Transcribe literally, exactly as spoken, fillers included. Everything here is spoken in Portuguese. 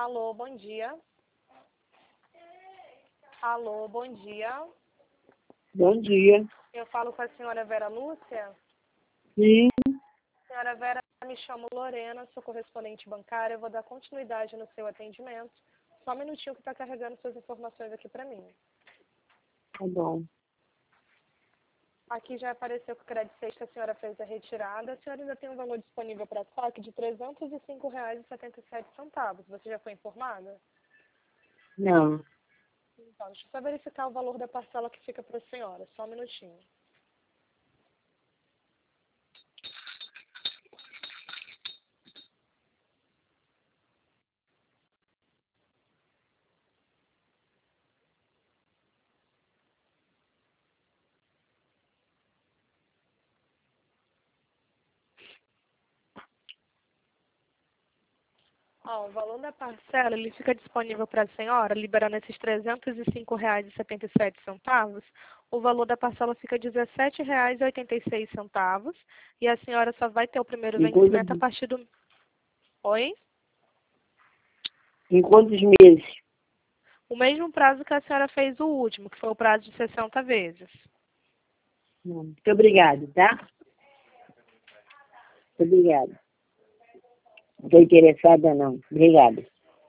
Alô, bom dia. Alô, bom dia. Bom dia. Eu falo com a senhora Vera Lúcia. Sim. Senhora Vera, me chamo Lorena, sou correspondente bancária. Eu vou dar continuidade no seu atendimento. Só um minutinho que está carregando suas informações aqui para mim. Tá bom. Aqui já apareceu que o crédito seis que a senhora fez a retirada. A senhora ainda tem um valor disponível para saque de trezentos e cinco reais e setenta e sete centavos. Você já foi informada? Não. Então, deixa eu só verificar o valor da parcela que fica para a senhora. Só um minutinho. Ó, o valor da parcela, ele fica disponível para a senhora, liberando esses trezentos e cinco reais e setenta e sete centavos. O valor da parcela fica dezessete reais e oitenta e seis centavos. E a senhora só vai ter o primeiro Em quantos, vencimento a partir do... Oi? em quantos meses? O mesmo prazo que a senhora fez o último, que foi o prazo de sessenta vezes. Não. Muito obrigado, tá? Muito obrigado. Não estou interessada, não. Obrigada.